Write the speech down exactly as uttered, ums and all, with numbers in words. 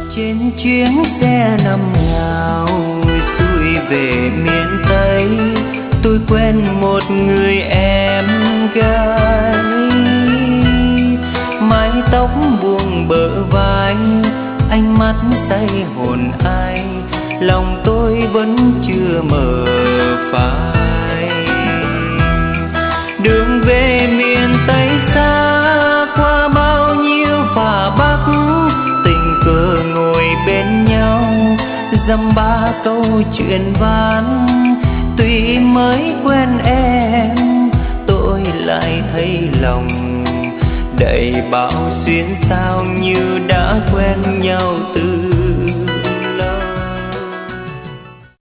Trên chuyến xe năm nào xuôi về miền Tây, tôi quen một người em gái. Mái tóc buông bờ vai, ánh mắt say hồn ai, lòng tôi vẫn chưa mờ phai. Đường về miền Tây xa, qua bao nhiêu phà bắc, tình cờ ngồi bên nhau dăm ba câu chuyện ván. Tuy mới quen em, tôi lại thấy lòng đầy bão xuyên sao như đã quen nhau từ